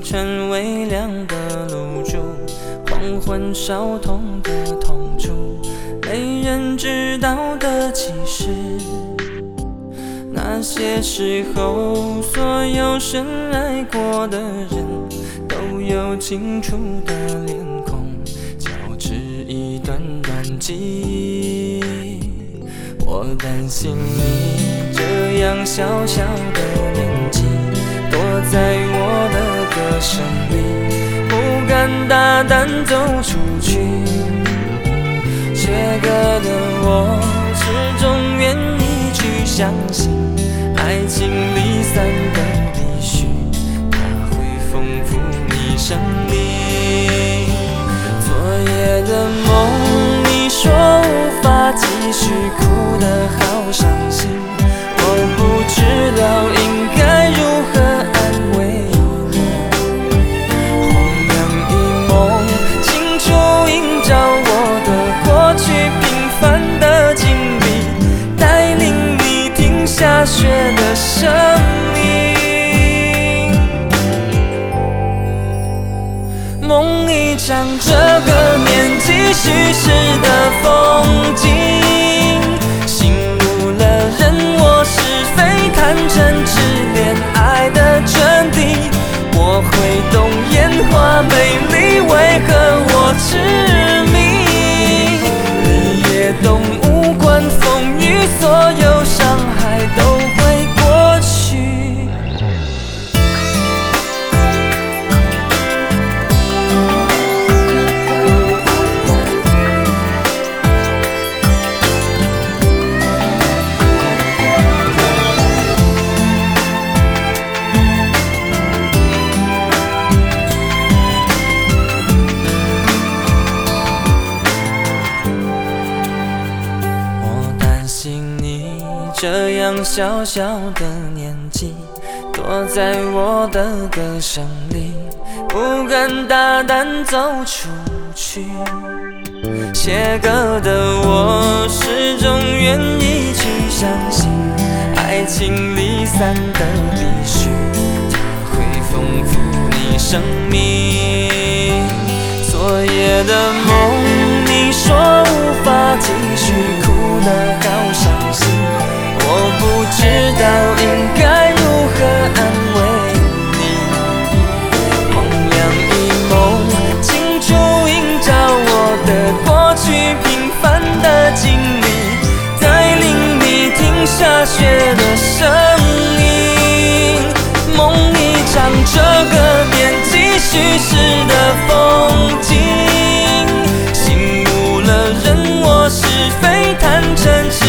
清晨微凉的露珠，黄昏烧痛的痛楚，没人知道的其实，那些时候所有深爱过的人都有清楚的脸孔，交织一段段记忆。我担心你这样小小的年纪，躲在我的歌声里，不敢大胆走出去。写歌的我始终愿意去相信，爱情离散的必须，它会丰富你生命。昨夜的梦，你说无法继续，哭得好伤心，我不知道应该如何安慰你。荒凉一梦，清楚映照我的过去，平凡的经历，带领你停下雪的生命。梦一场，这个年纪虚实的风景，醒悟了人我是非，坦诚挚恋爱的真谛。我会懂烟花美丽为何我痴迷，你也懂无关风雨，所有伤害都会过去。这样小小的年纪，躲在我的歌声里，不敢大胆走出去。写歌的我始终愿意去相信，爱情离散的必须，它会丰富你生命。昨夜的梦，你说无法继续，哭得好伤心，我不知道应该如何安慰你。荒凉一梦，清楚映照我的过去，平凡的经历，带领你停下雪的声音。梦一场，这个年纪虚实的风景，醒悟了人我是非，坦诚